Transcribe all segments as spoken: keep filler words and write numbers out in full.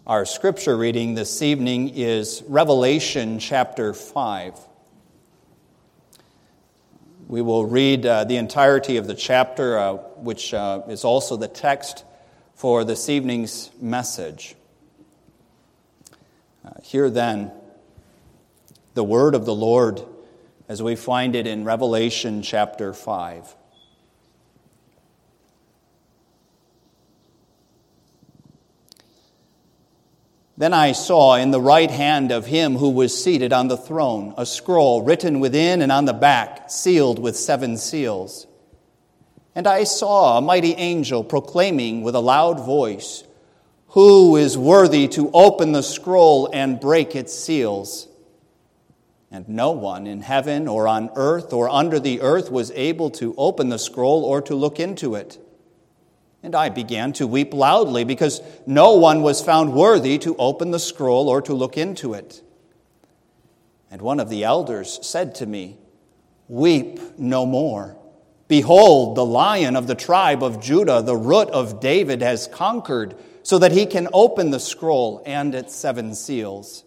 Our scripture reading this evening is Revelation chapter five. We will read uh, the entirety of the chapter, uh, which uh, is also the text for this evening's message. Uh, hear then the word of the Lord as we find it in Revelation chapter five. Then I saw in the right hand of him who was seated on the throne a scroll written within and on the back, sealed with seven seals. And I saw a mighty angel proclaiming with a loud voice, "Who is worthy to open the scroll and break its seals?" And no one in heaven or on earth or under the earth was able to open the scroll or to look into it. And I began to weep loudly because no one was found worthy to open the scroll or to look into it. And one of the elders said to me, "Weep no more. Behold, the Lion of the tribe of Judah, the Root of David, has conquered so that he can open the scroll and its seven seals."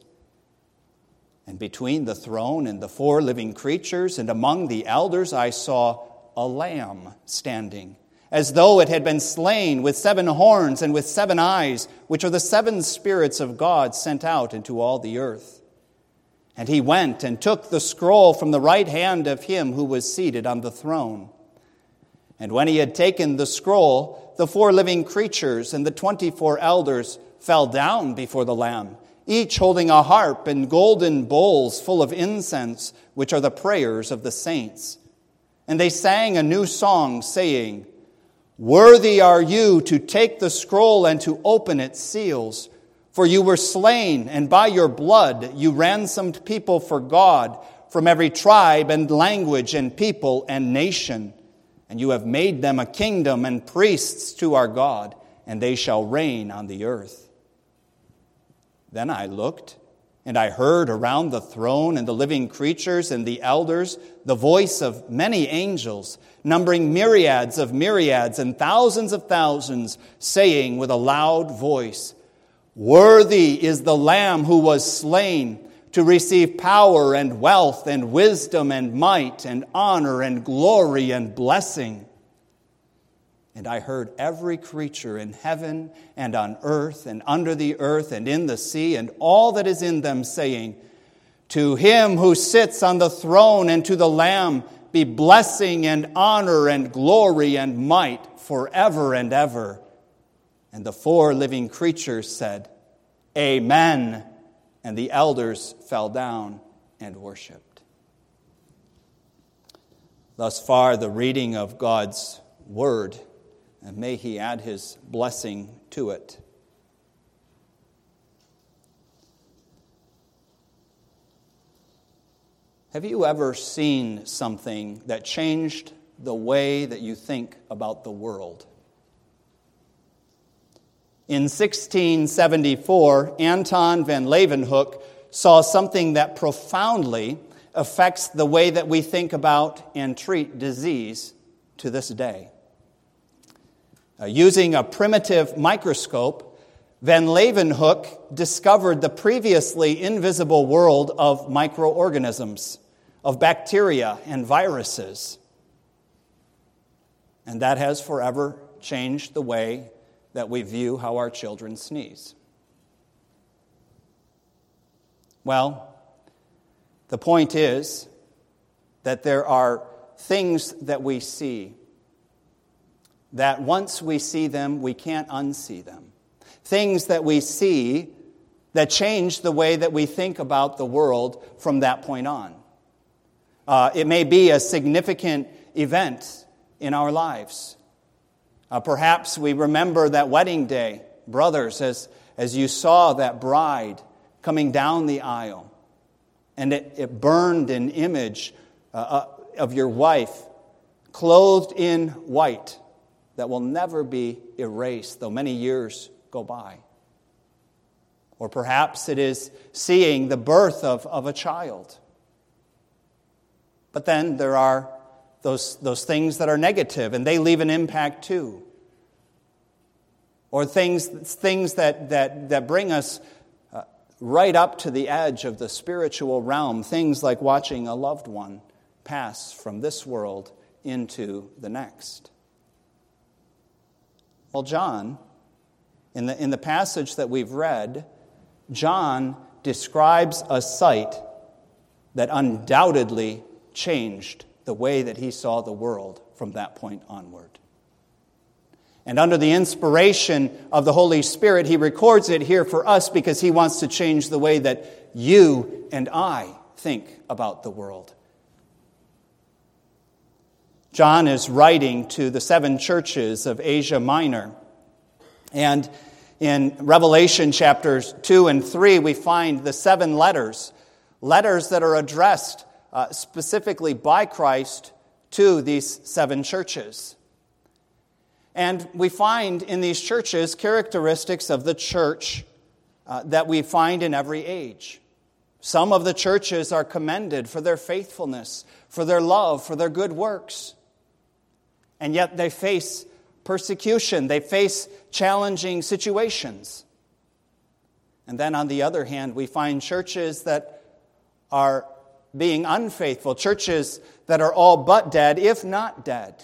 And between the throne and the four living creatures and among the elders I saw a lamb standing, as though it had been slain, with seven horns and with seven eyes, which are the seven spirits of God sent out into all the earth. And he went and took the scroll from the right hand of him who was seated on the throne. And when he had taken the scroll, the four living creatures and the twenty-four elders fell down before the Lamb, each holding a harp and golden bowls full of incense, which are the prayers of the saints. And they sang a new song, saying, "Worthy are you to take the scroll and to open its seals. For you were slain, and by your blood you ransomed people for God from every tribe and language and people and nation. And you have made them a kingdom and priests to our God, and they shall reign on the earth." Then I looked, and I heard around the throne and the living creatures and the elders the voice of many angels, numbering myriads of myriads and thousands of thousands, saying with a loud voice, "Worthy is the Lamb who was slain to receive power and wealth and wisdom and might and honor and glory and blessing." And I heard every creature in heaven and on earth and under the earth and in the sea and all that is in them saying, "To him who sits on the throne and to the Lamb be blessing and honor and glory and might forever and ever." And the four living creatures said, "Amen." And the elders fell down and worshipped. Thus far, the reading of God's word, and may he add his blessing to it. Have you ever seen something that changed the way that you think about the world? In sixteen seventy-four, Anton van Leeuwenhoek saw something that profoundly affects the way that we think about and treat disease to this day. Uh, using a primitive microscope, Van Leeuwenhoek discovered the previously invisible world of microorganisms, of bacteria and viruses. And that has forever changed the way that we view how our children sneeze. Well, the point is that there are things that we see that once we see them, we can't unsee them. Things that we see that change the way that we think about the world from that point on. Uh, it may be a significant event in our lives. Uh, perhaps we remember that wedding day, brothers, as, as you saw that bride coming down the aisle, and it, it burned an image uh, uh, of your wife clothed in white that will never be erased, though many years go by. Or perhaps it is seeing the birth of, of a child. But then there are those, those things that are negative, and they leave an impact too. or things, things that, that, that bring us uh, right up to the edge of the spiritual realm, things like watching a loved one pass from this world into the next. Well, John, in the, in the passage that we've read, John describes a sight that undoubtedly changed the way that he saw the world from that point onward. And under the inspiration of the Holy Spirit, he records it here for us because he wants to change the way that you and I think about the world. John is writing to the seven churches of Asia Minor. And in Revelation chapters two and three, we find the seven letters, letters that are addressed uh, specifically by Christ to these seven churches. And we find in these churches characteristics of the church uh, that we find in every age. Some of the churches are commended for their faithfulness, for their love, for their good works. And yet they face persecution. They face challenging situations. And then on the other hand, we find churches that are being unfaithful, churches that are all but dead, if not dead.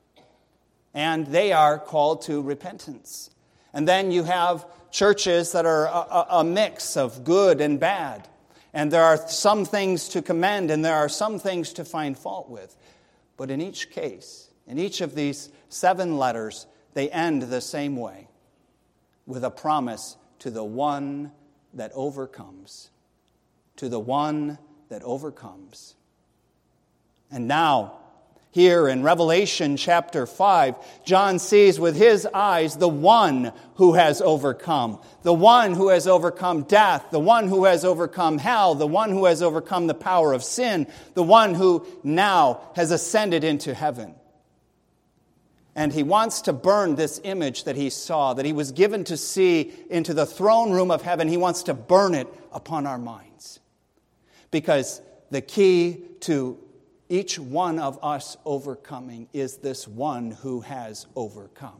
And they are called to repentance. And then you have churches that are a, a mix of good and bad. And there are some things to commend and there are some things to find fault with. But in each case, in each of these seven letters, they end the same way, with a promise to the one that overcomes. To the one that overcomes. And now, here in Revelation chapter five, John sees with his eyes the one who has overcome. The one who has overcome death. The one who has overcome hell. The one who has overcome the power of sin. The one who now has ascended into heaven. And he wants to burn this image that he saw, that he was given to see into the throne room of heaven. He wants to burn it upon our minds. Because the key to each one of us overcoming is this one who has overcome.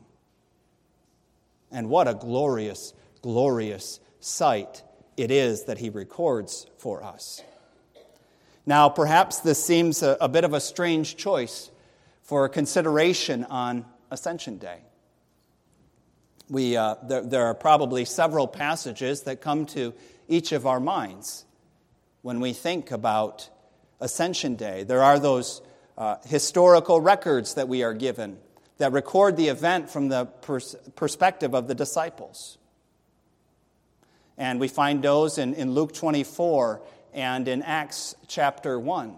And what a glorious, glorious sight it is that he records for us. Now, perhaps this seems a, a bit of a strange choice for consideration on Ascension Day. We, uh, there, there are probably several passages that come to each of our minds when we think about Ascension Day. There are those uh, historical records that we are given that record the event from the pers- perspective of the disciples. And we find those in, in Luke twenty-four and in Acts chapter one.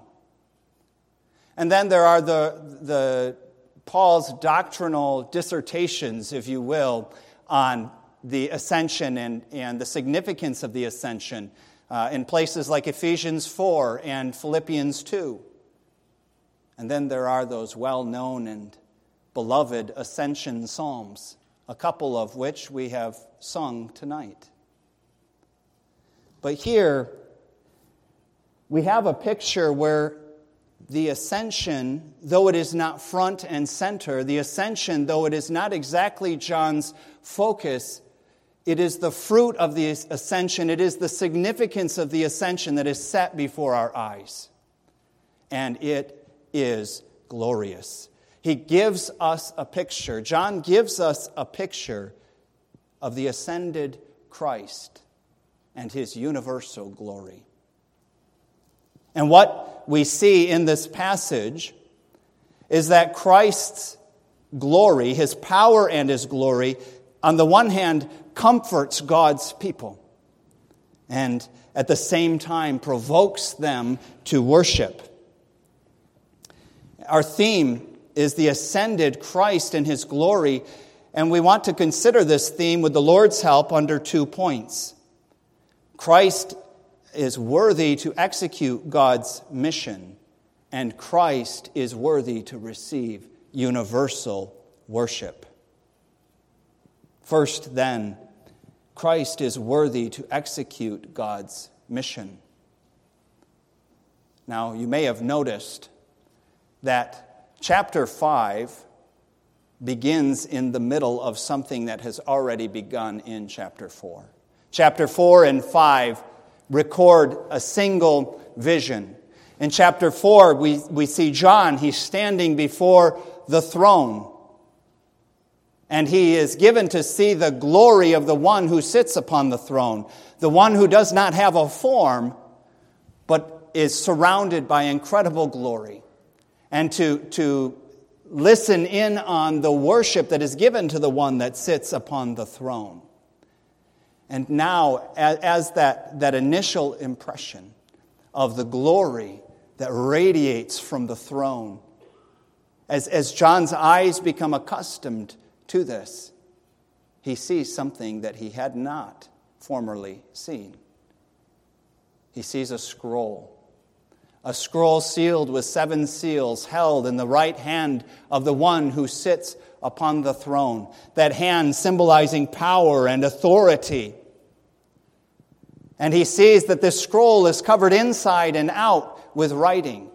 And then there are the, the Paul's doctrinal dissertations, if you will, on the ascension and, and the significance of the ascension uh, in places like Ephesians four and Philippians two. And then there are those well-known and beloved ascension psalms, a couple of which we have sung tonight. But here, we have a picture where the ascension, though it is not front and center, the ascension, though it is not exactly John's focus, it is the fruit of the ascension, it is the significance of the ascension that is set before our eyes. And it is glorious. He gives us a picture. John gives us a picture of the ascended Christ and his universal glory. And what we see in this passage is that Christ's glory, his power and his glory, on the one hand, comforts God's people and at the same time provokes them to worship. Our theme is the ascended Christ and his glory, and we want to consider this theme with the Lord's help under two points. Christ is worthy to execute God's mission, and Christ is worthy to receive universal worship. First, then, Christ is worthy to execute God's mission. Now, you may have noticed that chapter five begins in the middle of something that has already begun in chapter four. Chapter four and five record a single vision. In chapter four, we, we see John. He's standing before the throne. And he is given to see the glory of the one who sits upon the throne. The one who does not have a form, but is surrounded by incredible glory. And to, to listen in on the worship that is given to the one that sits upon the throne. And now, as, as that, that initial impression of the glory that radiates from the throne, as, as John's eyes become accustomed to this, he sees something that he had not formerly seen. He sees a scroll. A scroll sealed with seven seals, held in the right hand of the one who sits upon the throne. That hand symbolizing power and authority. And he sees that this scroll is covered inside and out with writing.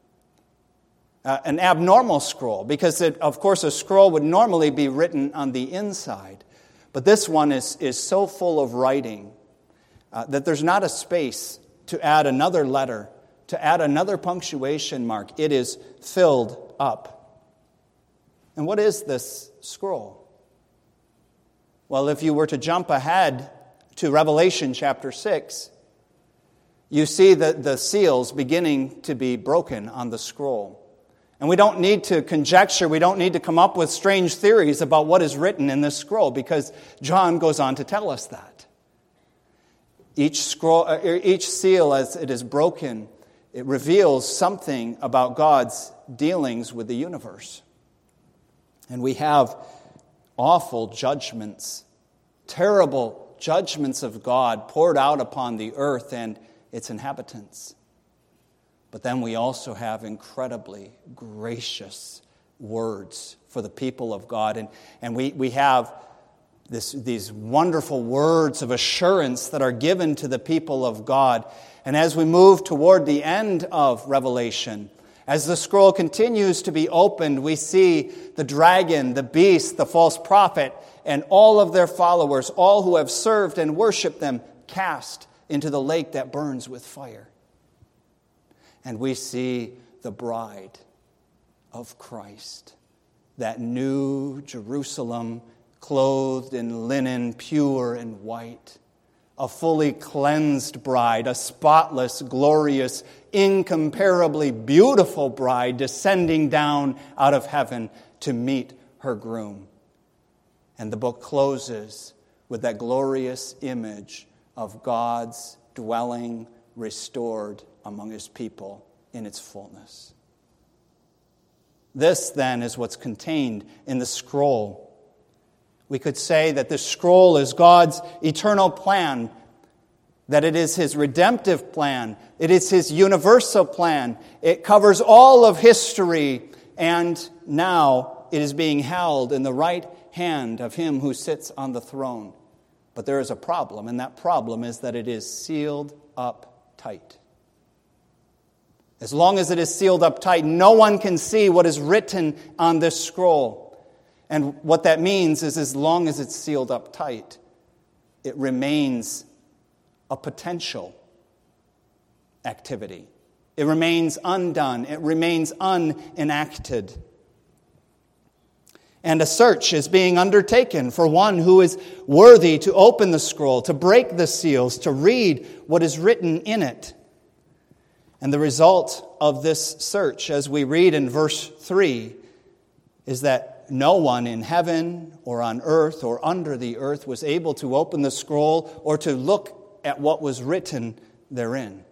Uh, an abnormal scroll, because it, of course a scroll would normally be written on the inside. But this one is, is so full of writing uh, that there's not a space to add another letter, to add another punctuation mark. It is filled up. And what is this scroll? Well, if you were to jump ahead to Revelation chapter six, you see the, the seals beginning to be broken on the scroll. And we don't need to conjecture, we don't need to come up with strange theories about what is written in this scroll, because John goes on to tell us that. Each scroll, each seal, as it is broken, it reveals something about God's dealings with the universe. And we have awful judgments, terrible judgments of God poured out upon the earth and its inhabitants. But then we also have incredibly gracious words for the people of God. And, and we, we have this, these wonderful words of assurance that are given to the people of God. And as we move toward the end of Revelation, as the scroll continues to be opened, we see the dragon, the beast, the false prophet, and all of their followers, all who have served and worshiped them, cast into the lake that burns with fire. And we see the bride of Christ, that new Jerusalem, clothed in linen, pure and white, a fully cleansed bride, a spotless, glorious, incomparably beautiful bride descending down out of heaven to meet her groom. And the book closes with that glorious image of God's dwelling restored among his people in its fullness. This, then, is what's contained in the scroll. We could say that this scroll is God's eternal plan, that it is his redemptive plan, it is his universal plan. It covers all of history, and now it is being held in the right hand of him who sits on the throne. But there is a problem, and that problem is that it is sealed up tight. As long as it is sealed up tight, no one can see what is written on this scroll. And what that means is, as long as it's sealed up tight, it remains a potential activity. It remains undone. It remains unenacted. And a search is being undertaken for one who is worthy to open the scroll, to break the seals, to read what is written in it. And the result of this search, as we read in verse three, is that no one in heaven or on earth or under the earth was able to open the scroll or to look at what was written therein.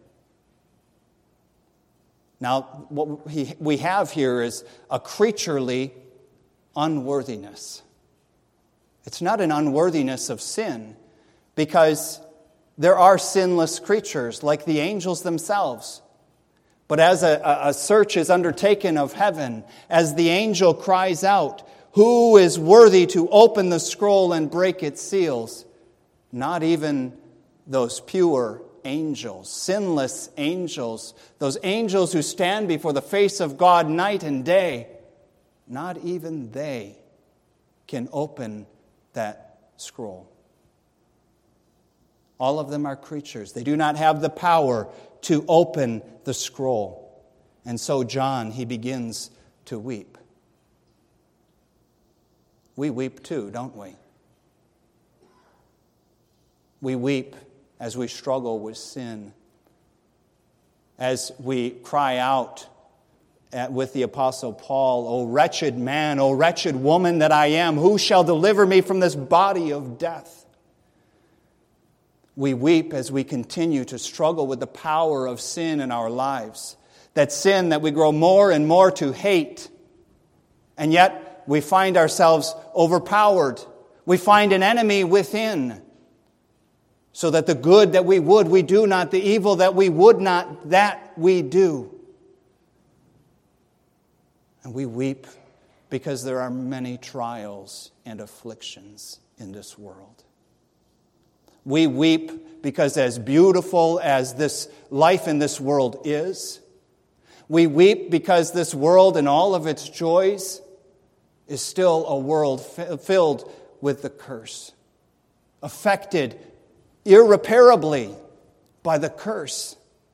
Now, what we have here is a creaturely unworthiness. It's not an unworthiness of sin, because there are sinless creatures like the angels themselves. But as a, a search is undertaken of heaven, as the angel cries out, "Who is worthy to open the scroll and break its seals?" Not even those pure angels, sinless angels, those angels who stand before the face of God night and day, not even they can open that scroll. All of them are creatures. They do not have the power to open the scroll. And so John, he begins to weep. We weep too, don't we? We weep as we struggle with sin, as we cry out at, with the Apostle Paul, "O wretched man, O wretched woman that I am, who shall deliver me from this body of death?" We weep as we continue to struggle with the power of sin in our lives, that sin that we grow more and more to hate, and yet we find ourselves overpowered. We find an enemy within, so that the good that we would, we do not. The evil that we would not, that we do. And we weep because there are many trials and afflictions in this world. We weep because as beautiful as this life in this world is, we weep because this world and all of its joys is still a world filled with the curse, affected irreparably by the curse,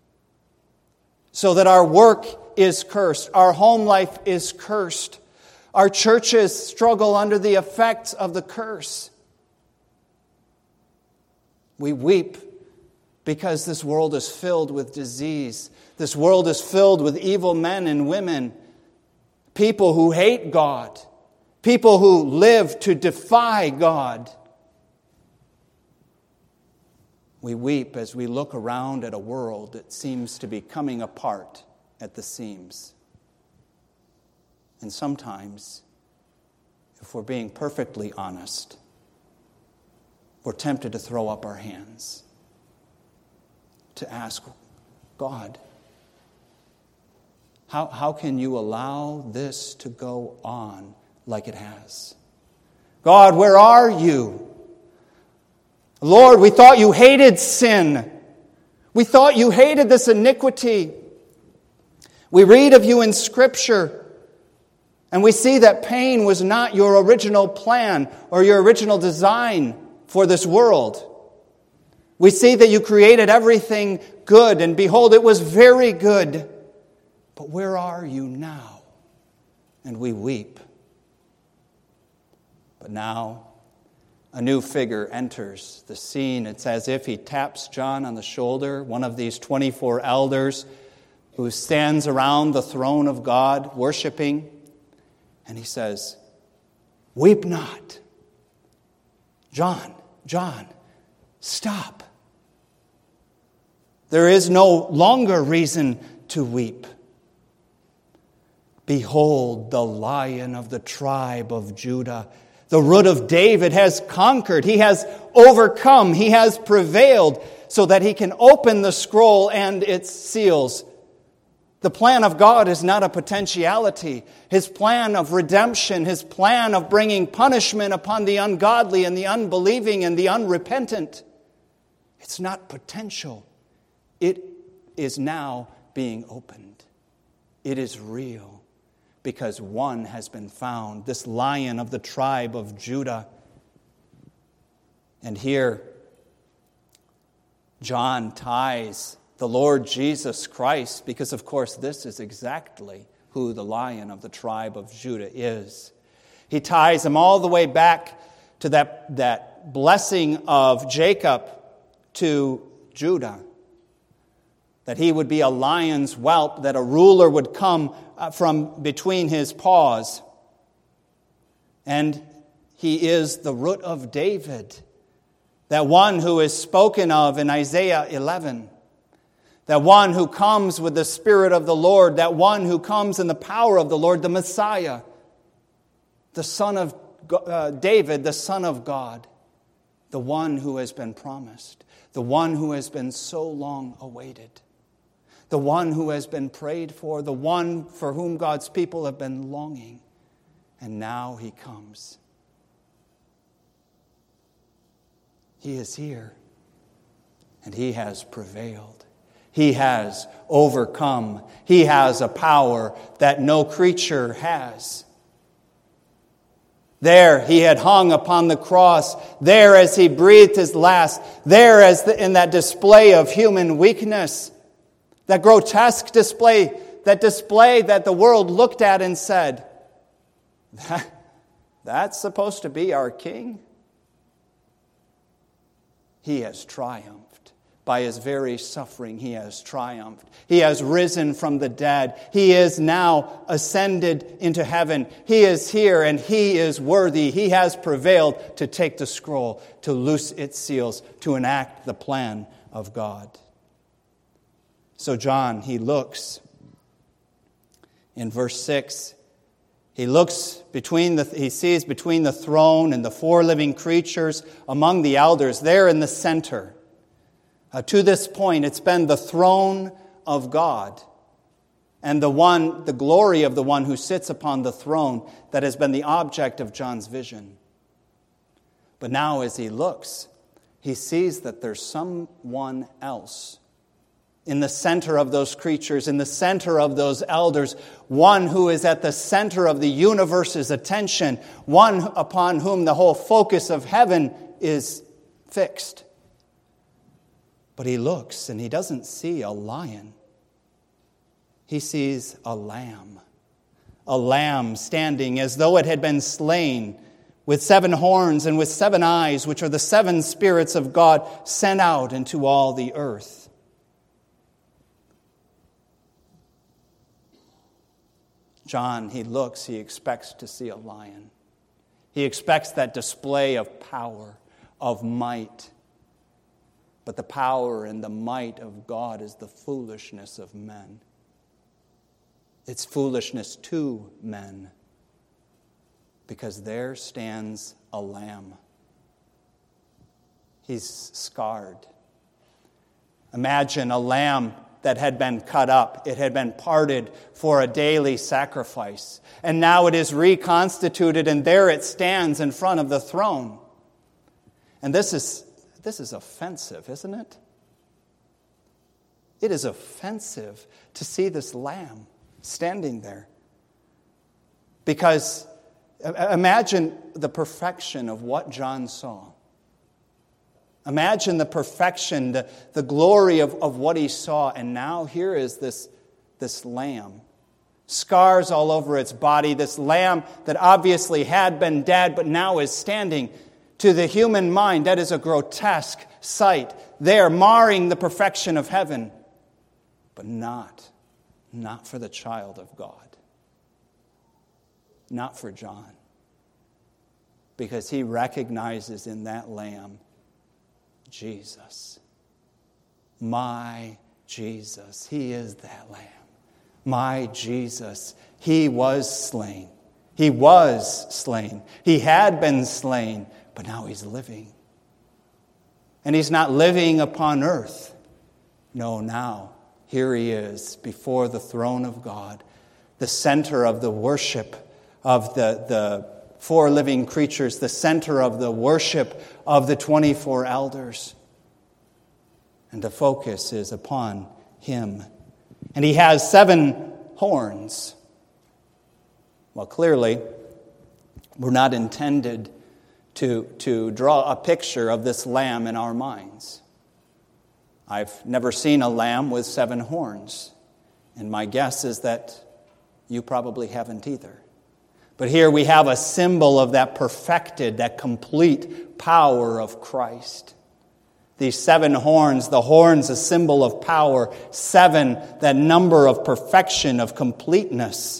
so that our work is cursed, our home life is cursed, our churches struggle under the effects of the curse. We weep because this world is filled with disease. This world is filled with evil men and women, people who hate God, people who live to defy God. We weep as we look around at a world that seems to be coming apart at the seams. And sometimes, if we're being perfectly honest, we're tempted to throw up our hands, to ask, God, how, how can you allow this to go on like it has? God, where are you? Lord, we thought you hated sin. We thought you hated this iniquity. We read of you in Scripture, and we see that pain was not your original plan or your original design for this world. We see that you created everything good, and behold, it was very good. But where are you now? And we weep. But now, a new figure enters the scene. It's as if he taps John on the shoulder, one of these twenty-four elders who stands around the throne of God worshiping, and he says, "Weep not." John, John, stop. There is no longer reason to weep. Behold, the Lion of the tribe of Judah, the Root of David, has conquered. He has overcome. He has prevailed so that he can open the scroll and its seals. The plan of God is not a potentiality. His plan of redemption, His plan of bringing punishment upon the ungodly and the unbelieving and the unrepentant, it's not potential. It is now being opened. It is real because one has been found, this Lion of the tribe of Judah. And here, John ties the Lord Jesus Christ, because of course this is exactly who the Lion of the tribe of Judah is. He ties him all the way back to that, that blessing of Jacob to Judah, that he would be a lion's whelp, that a ruler would come from between his paws. And he is the Root of David, that one who is spoken of in Isaiah eleven. That one who comes with the Spirit of the Lord, that one who comes in the power of the Lord, the Messiah, the Son of uh, David, the Son of God, the one who has been promised, the one who has been so long awaited, the one who has been prayed for, the one for whom God's people have been longing. And now he comes. He is here, and he has prevailed. He has overcome. He has a power that no creature has. There he had hung upon the cross. There as he breathed his last. There as the, in that display of human weakness. That grotesque display. That display that the world looked at and said, that, that's supposed to be our king? He has triumphed. By his very suffering, he has triumphed. He has risen from the dead. He is now ascended into heaven. He is here and he is worthy. He has prevailed to take the scroll, to loose its seals, to enact the plan of God. So John, he looks in verse six. He looks between the, he sees between the throne and the four living creatures among the elders, there in the center. Uh, to this point, it's been the throne of God and the one, the glory of the one who sits upon the throne that has been the object of John's vision. But now as he looks, he sees that there's someone else in the center of those creatures, in the center of those elders, one who is at the center of the universe's attention, one upon whom the whole focus of heaven is fixed. But he looks and he doesn't see a lion. He sees a lamb. A lamb standing as though it had been slain, with seven horns and with seven eyes, which are the seven spirits of God sent out into all the earth. John, he looks, he expects to see a lion. He expects that display of power, of might. But the power and the might of God is the foolishness of men. It's foolishness to men. Because there stands a lamb. He's scarred. Imagine a lamb that had been cut up. It had been parted for a daily sacrifice. And now it is reconstituted, and there it stands in front of the throne. And this is This is offensive, isn't it? It is offensive to see this lamb standing there. Because imagine the perfection of what John saw. Imagine the perfection, the, the glory of, of what he saw. And now here is this, this lamb. Scars all over its body. This lamb that obviously had been dead but now is standing. To the human mind, that is a grotesque sight. There, marring the perfection of heaven. But not, not for the child of God. Not for John. Because he recognizes in that lamb Jesus. My Jesus. He is that lamb. My Jesus. He was slain. He was slain. He had been slain. But now he's living. And he's not living upon earth. No, now, here he is before the throne of God, the center of the worship of the, the four living creatures, the center of the worship of the twenty-four elders. And the focus is upon him. And he has seven horns. Well, clearly, we're not intended To, to draw a picture of this lamb in our minds. I've never seen a lamb with seven horns, and my guess is that you probably haven't either. But here we have a symbol of that perfected, that complete power of Christ. These seven horns, the horns a symbol of power, seven, that number of perfection, of completeness.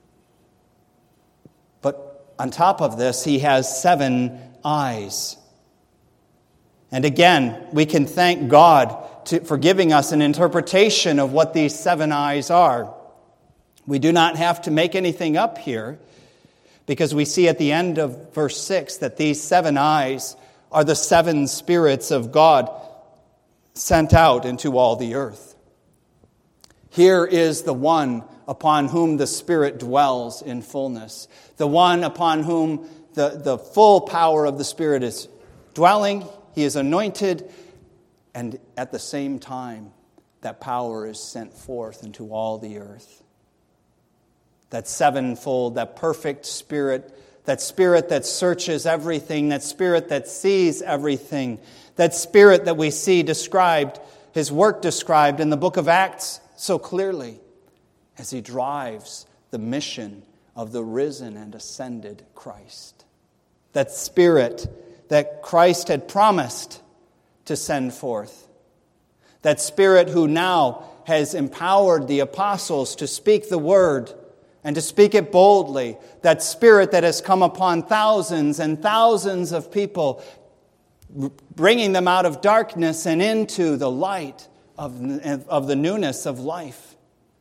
On top of this, he has seven eyes. And again, we can thank God to, for giving us an interpretation of what these seven eyes are. We do not have to make anything up here, because we see at the end of verse six that these seven eyes are the seven spirits of God sent out into all the earth. Here is the one upon whom the Spirit dwells in fullness. The one upon whom the, the full power of the Spirit is dwelling. He is anointed. And at the same time, that power is sent forth into all the earth. That sevenfold, that perfect Spirit that Spirit that searches everything, that Spirit that sees everything, that Spirit that we see described, His work described in the book of Acts so clearly as He drives the mission of the risen and ascended Christ. That Spirit that Christ had promised to send forth. That Spirit who now has empowered the apostles to speak the word and to speak it boldly. That Spirit that has come upon thousands and thousands of people, bringing them out of darkness and into the light of, of the newness of life.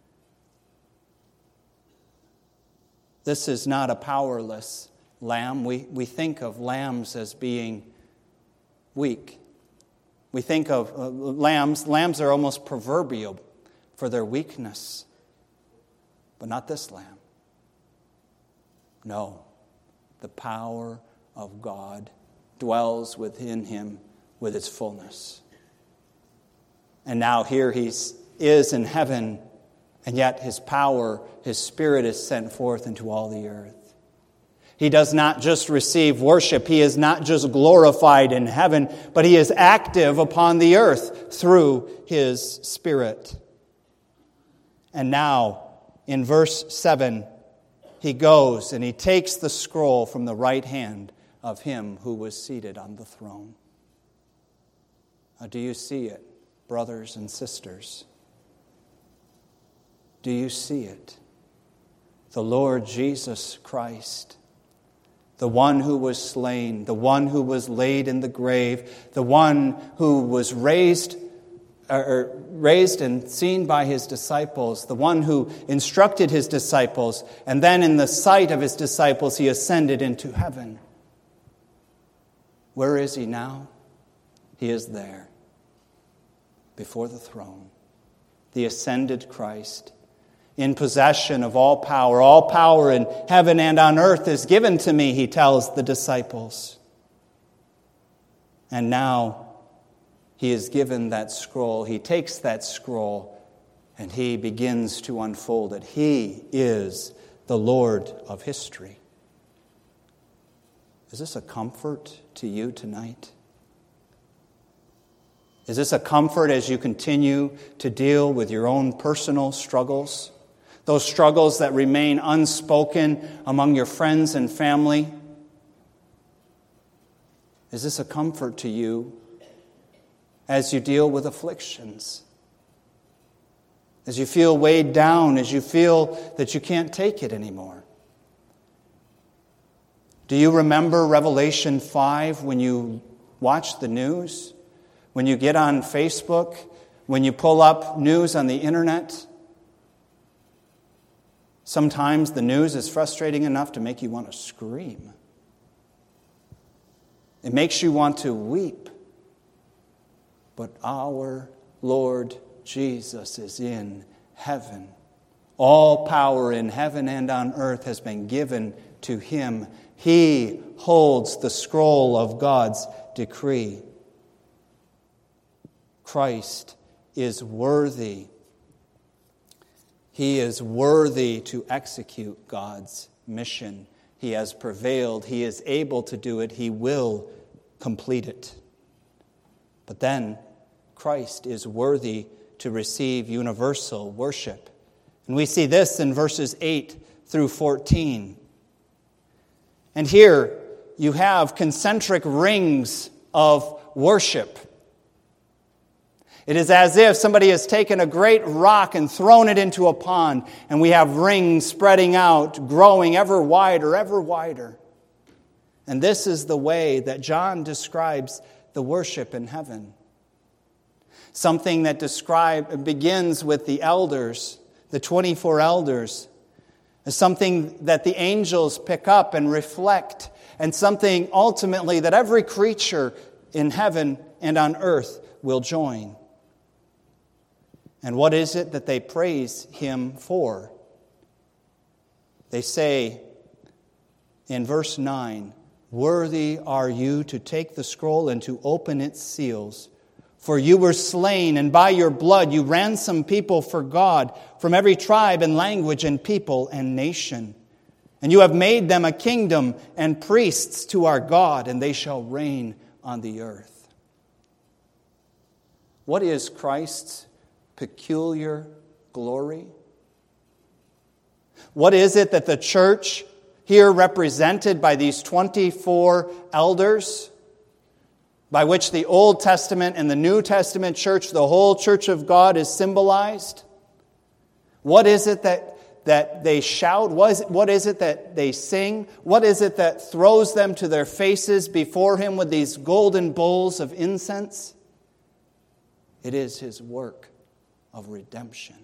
This is not a powerless lamb. We, we think of lambs as being weak. We think of uh, lambs. Lambs are almost proverbial for their weakness. But not this lamb. No. The power of God dwells within him with its fullness. And now here he is in heaven, and yet his power, his Spirit is sent forth into all the earth. He does not just receive worship. He is not just glorified in heaven, but he is active upon the earth through his Spirit. And now, in verse seven, he goes and he takes the scroll from the right hand of him who was seated on the throne. Now, do you see it, brothers and sisters? Do you see it? The Lord Jesus Christ, the one who was slain, the one who was laid in the grave, the one who was raised, or raised and seen by his disciples, the one who instructed his disciples, and then in the sight of his disciples he ascended into heaven. Where is he now? He is there, before the throne, the ascended Christ, in possession of all power. All power in heaven and on earth is given to me, he tells the disciples. And now he is given that scroll. He takes that scroll and he begins to unfold it. He is the Lord of history. Is this a comfort to you tonight? Is this a comfort as you continue to deal with your own personal struggles? Those struggles that remain unspoken among your friends and family? Is this a comfort to you as you deal with afflictions? As you feel weighed down, as you feel that you can't take it anymore? Do you remember Revelation five when you watch the news? When you get on Facebook? When you pull up news on the internet? Sometimes the news is frustrating enough to make you want to scream. It makes you want to weep. But our Lord Jesus is in heaven. All power in heaven and on earth has been given to him. He holds the scroll of God's decree. Christ is worthy. He is worthy to execute God's mission. He has prevailed. He is able to do it. He will complete it. But then, Christ is worthy to receive universal worship. And we see this in verses eight through fourteen. And here you have concentric rings of worship. It is as if somebody has taken a great rock and thrown it into a pond, and we have rings spreading out, growing ever wider, ever wider. And this is the way that John describes the worship in heaven. Something that describe, begins with the elders, the twenty-four elders, is something that the angels pick up and reflect, and something ultimately that every creature in heaven and on earth will join. And what is it that they praise him for? They say in verse nine, "Worthy are you to take the scroll and to open its seals. For you were slain, and by your blood you ransomed people for God from every tribe and language and people and nation. And you have made them a kingdom and priests to our God, and they shall reign on the earth. What is Christ's peculiar glory? What is it that the church, here represented by these twenty-four elders, by which the Old Testament and the New Testament church, the whole church of God, is symbolized? What is it that that they shout? What is, it, what is it that they sing? What is it that throws them to their faces before Him with these golden bowls of incense? It is His work of redemption.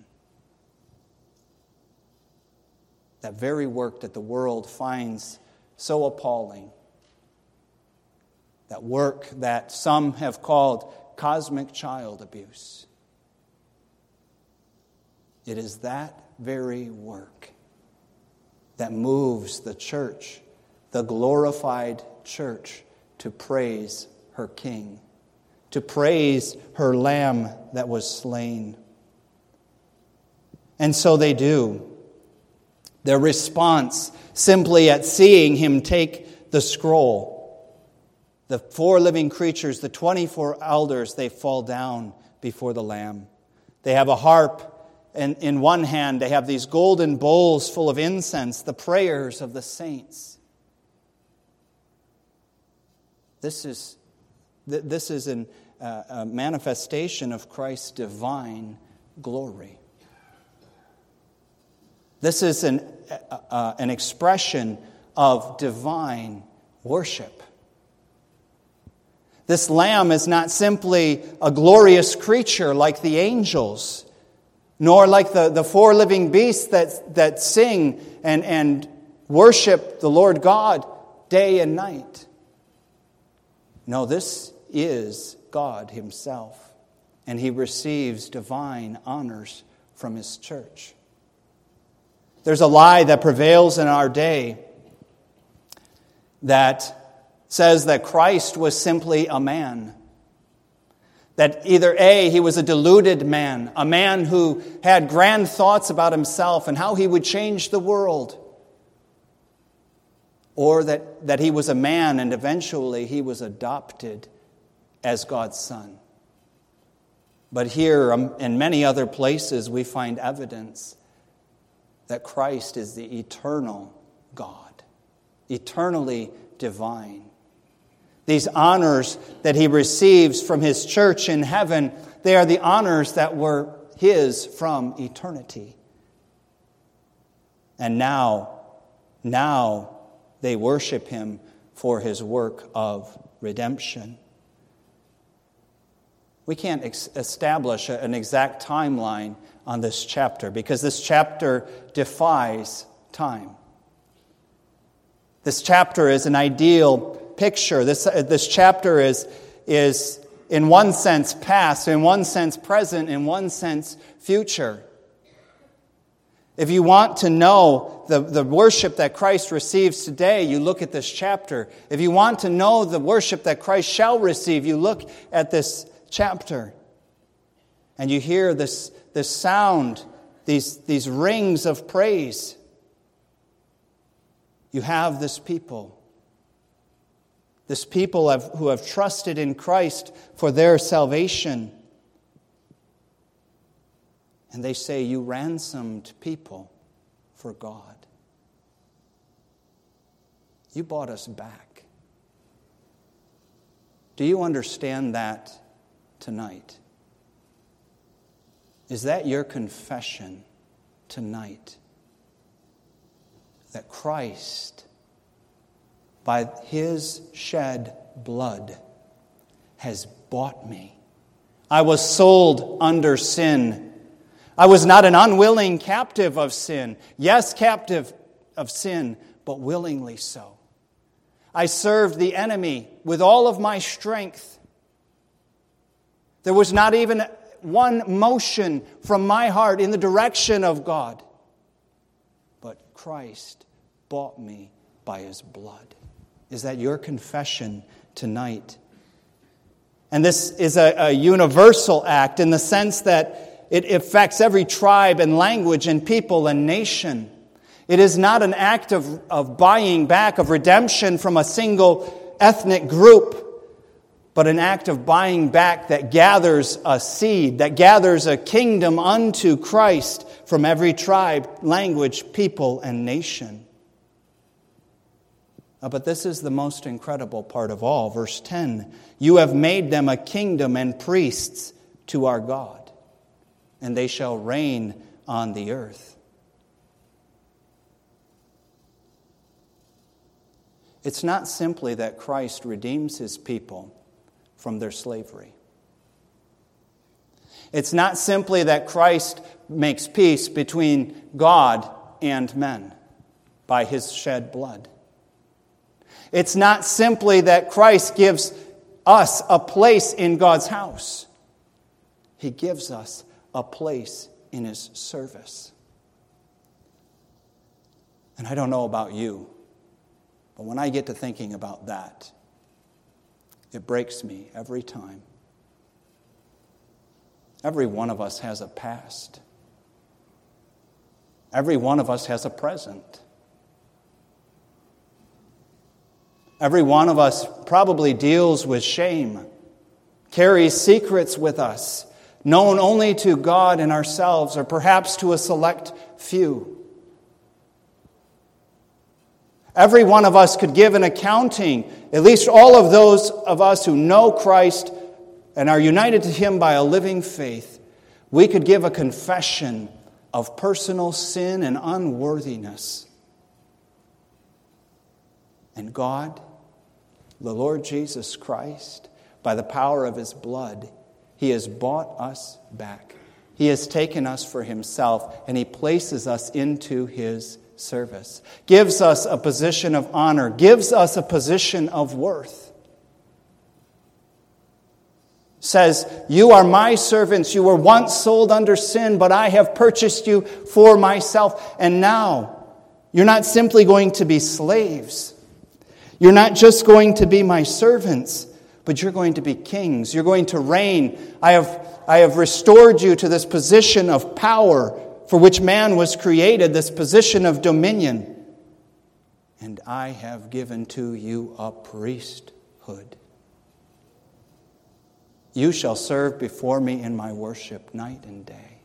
That very work that the world finds so appalling. That work that some have called cosmic child abuse. It is that very work that moves the church, the glorified church, to praise her King, to praise her Lamb that was slain. And so they do. Their response, simply at seeing Him take the scroll, the four living creatures, the twenty-four elders, they fall down before the Lamb. They have a harp. And in one hand, they have these golden bowls full of incense, the prayers of the saints. This is, this is an, uh, a manifestation of Christ's divine glory. This is an, uh, an expression of divine worship. This Lamb is not simply a glorious creature like the angels, nor like the, the four living beasts that, that sing and, and worship the Lord God day and night. No, this is God Himself, and He receives divine honors from His church. There's a lie that prevails in our day that says that Christ was simply a man. That either A, He was a deluded man, a man who had grand thoughts about himself and how he would change the world. Or that, that He was a man and eventually He was adopted as God's Son. But here um, and many other places we find evidence that Christ is the eternal God, eternally divine. These honors that He receives from His church in heaven, they are the honors that were His from eternity. And now, now they worship Him for His work of redemption. We can't ex- establish a, an exact timeline on this chapter because this chapter defies time. This chapter is an ideal picture. This, uh, this chapter is, is in one sense past, in one sense present, in one sense future. If you want to know the, the worship that Christ receives today, you look at this chapter. If you want to know the worship that Christ shall receive, you look at this chapter. And you hear this, this sound, these, these rings of praise. You have this people. This people have, who have trusted in Christ for their salvation. And they say, "You ransomed people for God. You bought us back." Do you understand that tonight? Is that your confession tonight? That Christ, by His shed blood, has bought me. I was sold under sin. I was not an unwilling captive of sin. Yes, captive of sin, but willingly so. I served the enemy with all of my strength. There was not even one motion from my heart in the direction of God. But Christ bought me by His blood. Is that your confession tonight? And this is a, a universal act in the sense that it affects every tribe and language and people and nation. It is not an act of, of buying back, of redemption from a single ethnic group, but an act of buying back that gathers a seed, that gathers a kingdom unto Christ from every tribe, language, people, and nation. Uh, but this is the most incredible part of all. Verse ten, you have made them a kingdom and priests to our God, and they shall reign on the earth. It's not simply that Christ redeems his people from their slavery. It's not simply that Christ makes peace between God and men by his shed blood. It's not simply that Christ gives us a place in God's house. He gives us a place in his service. And I don't know about you, but when I get to thinking about that, it breaks me every time. Every one of us has a past. Every one of us has a present. Every one of us probably deals with shame, carries secrets with us, known only to God and ourselves, or perhaps to a select few. Every one of us could give an accounting, at least all of those of us who know Christ and are united to him by a living faith, we could give a confession of personal sin and unworthiness. And God, the Lord Jesus Christ, by the power of his blood, he has bought us back. He has taken us for himself, and he places us into his service, gives us a position of honor, gives us a position of worth. Says, you are my servants, you were once sold under sin, but I have purchased you for myself. And now, you're not simply going to be slaves. You're not just going to be my servants, but you're going to be kings. You're going to reign. I have, I have restored you to this position of power for which man was created, this position of dominion. And I have given to you a priesthood. You shall serve before me in my worship night and day.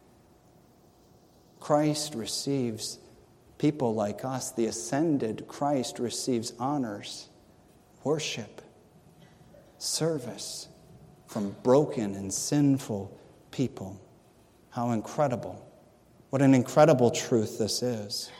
Christ receives people like us. The ascended Christ receives honors, worship, service from broken and sinful people. How incredible. What an incredible truth this is.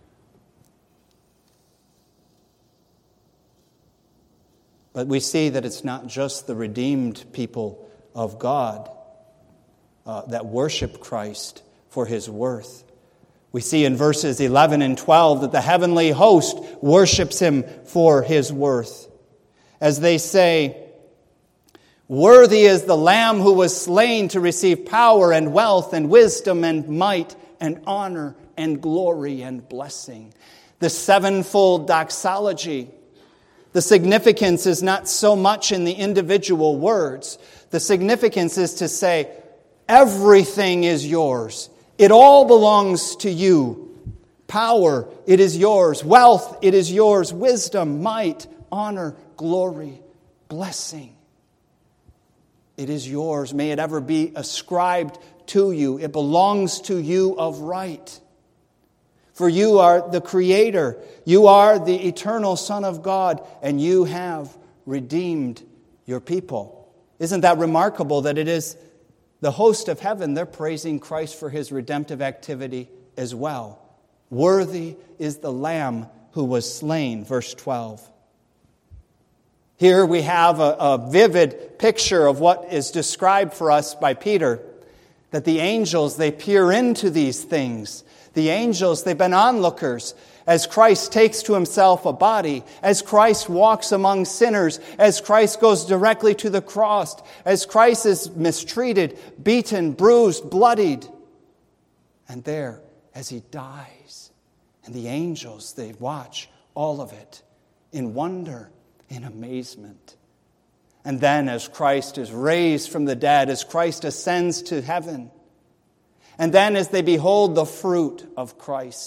But we see that it's not just the redeemed people of God uh, that worship Christ for his worth. We see in verses eleven and twelve that the heavenly host worships him for his worth. As they say, worthy is the Lamb who was slain to receive power and wealth and wisdom and might and honor and glory and blessing. The sevenfold doxology. The significance is not so much in the individual words. The significance is to say, everything is yours. It all belongs to you. Power, it is yours. Wealth, it is yours. Wisdom, might, honor, glory, blessing. It is yours. May it ever be ascribed to you. It belongs to you of right. For you are the Creator. You are the eternal Son of God, and you have redeemed your people. Isn't that remarkable that it is the host of heaven, they're praising Christ for his redemptive activity as well. Worthy is the Lamb who was slain, verse twelve. Here we have a, a vivid picture of what is described for us by Peter, that the angels, they peer into these things. The angels, they've been onlookers as Christ takes to himself a body, as Christ walks among sinners, as Christ goes directly to the cross, as Christ is mistreated, beaten, bruised, bloodied. And there, as he dies, and the angels, they watch all of it in wonder, in amazement. And then as Christ is raised from the dead, as Christ ascends to heaven, and then as they behold the fruit of Christ's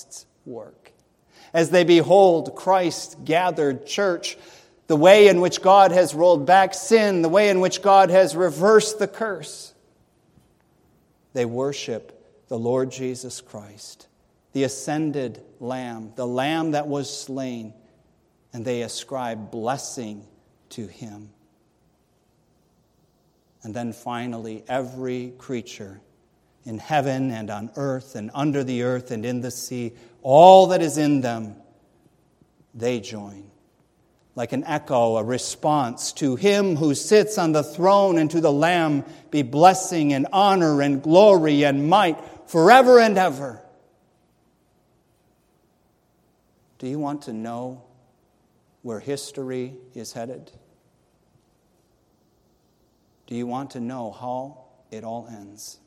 work. As they behold Christ's gathered church, the way in which God has rolled back sin, the way in which God has reversed the curse, they worship the Lord Jesus Christ, the ascended Lamb, the Lamb that was slain, and they ascribe blessing to Him. And then finally, every creature in heaven and on earth and under the earth and in the sea, all that is in them, they join. Like an echo, a response to Him who sits on the throne and to the Lamb be blessing and honor and glory and might forever and ever. Do you want to know where history is headed? Do you want to know how it all ends?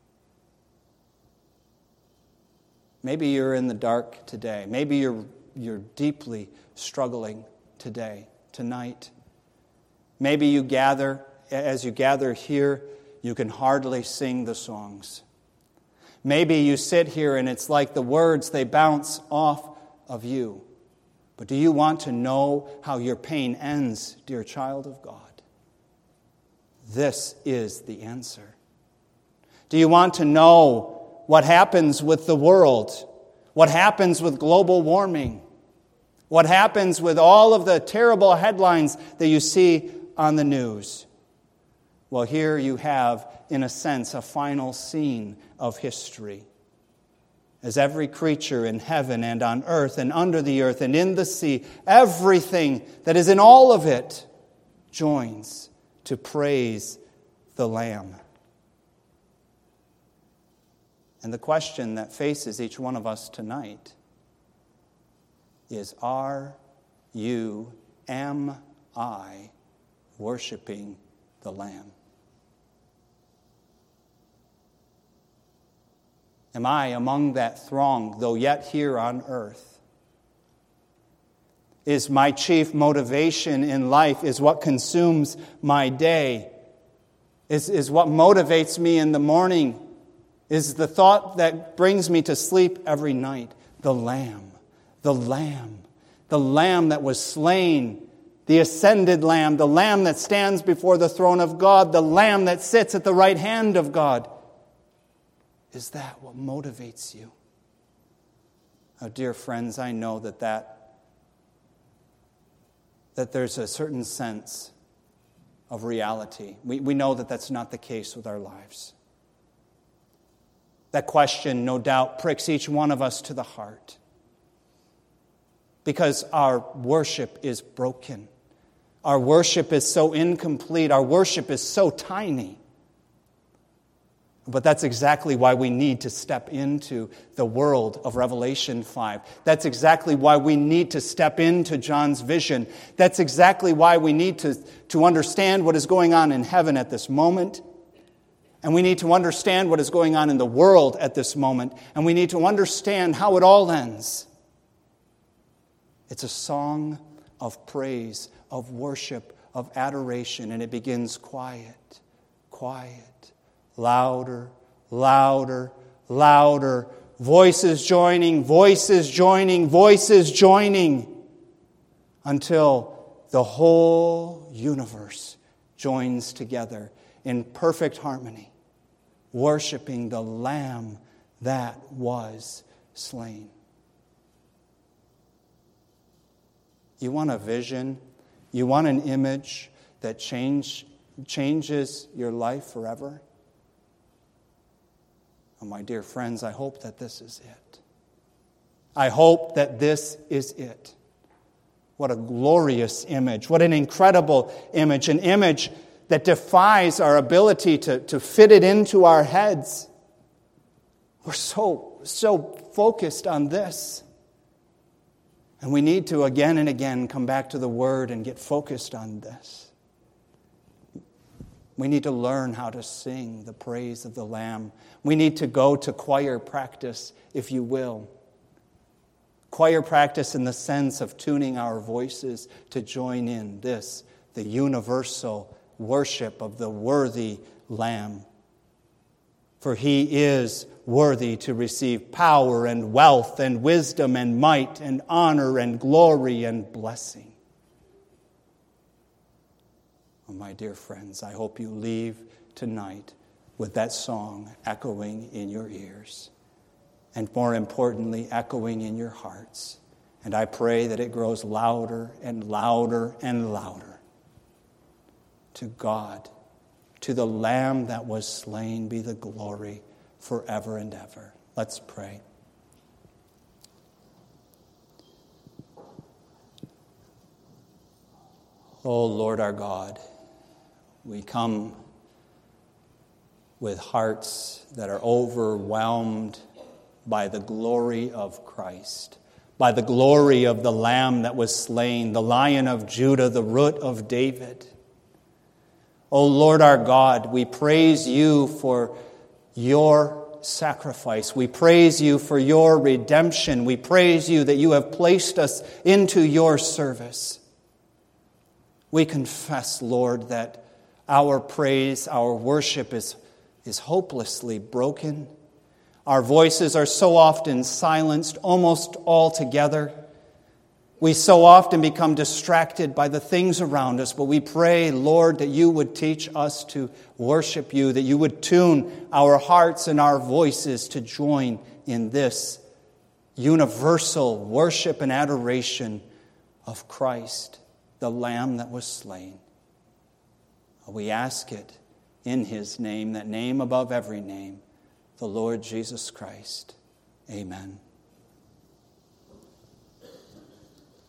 Maybe you're in the dark today. Maybe you're you're deeply struggling today, tonight. Maybe you gather, as you gather here, you can hardly sing the songs. Maybe you sit here and it's like the words, they bounce off of you. But do you want to know how your pain ends, dear child of God? This is the answer. Do you want to know what happens with the world? What happens with global warming? What happens with all of the terrible headlines that you see on the news? Well, here you have, in a sense, a final scene of history. As every creature in heaven and on earth and under the earth and in the sea, everything that is in all of it joins to praise the Lamb. And the question that faces each one of us tonight is, are you, am I, worshiping the Lamb? Am I among that throng, though yet here on earth? Is my chief motivation in life, is what consumes my day, is, is what motivates me in the morning, is the thought that brings me to sleep every night, the Lamb, the Lamb, the Lamb that was slain, the ascended Lamb, the Lamb that stands before the throne of God, the Lamb that sits at the right hand of God. Is that what motivates you? Oh, dear friends, I know that that that there's a certain sense of reality. We, we know that that's not the case with our lives. That question, no doubt, pricks each one of us to the heart. Because our worship is broken. Our worship is so incomplete. Our worship is so tiny. But that's exactly why we need to step into the world of Revelation five. That's exactly why we need to step into John's vision. That's exactly why we need to, to understand what is going on in heaven at this moment. And we need to understand what is going on in the world at this moment. And we need to understand how it all ends. It's a song of praise, of worship, of adoration. And it begins quiet, quiet. Louder, louder, louder. Voices joining, voices joining, voices joining. Until the whole universe joins together in perfect harmony, worshiping the Lamb that was slain. You want a vision? You want an image that change, changes your life forever? Oh, my dear friends, I hope that this is it. I hope that this is it. What a glorious image. What an incredible image. An image that defies our ability to, to fit it into our heads. We're so, so focused on this. And we need to again and again come back to the Word and get focused on this. We need to learn how to sing the praise of the Lamb. We need to go to choir practice, if you will. Choir practice in the sense of tuning our voices to join in this, the universal worship of the worthy Lamb. for he is worthy to receive power and wealth and wisdom and might and honor and glory and blessing. Oh, my dear friends, I hope you leave tonight with that song echoing in your ears, and more importantly, echoing in your hearts. And I pray that it grows louder and louder and louder. To God, to the Lamb that was slain, be the glory forever and ever. Let's pray. Oh, Lord our God, we come with hearts that are overwhelmed by the glory of Christ, by the glory of the Lamb that was slain, the Lion of Judah, the Root of David. O Lord our God, we praise you for your sacrifice. We praise you for your redemption. We praise you that you have placed us into your service. We confess, Lord, that our praise, our worship is, is hopelessly broken. Our voices are so often silenced almost altogether. We so often become distracted by the things around us, but we pray, Lord, that you would teach us to worship you, that you would tune our hearts and our voices to join in this universal worship and adoration of Christ, the Lamb that was slain. We ask it in his name, that name above every name, the Lord Jesus Christ. Amen.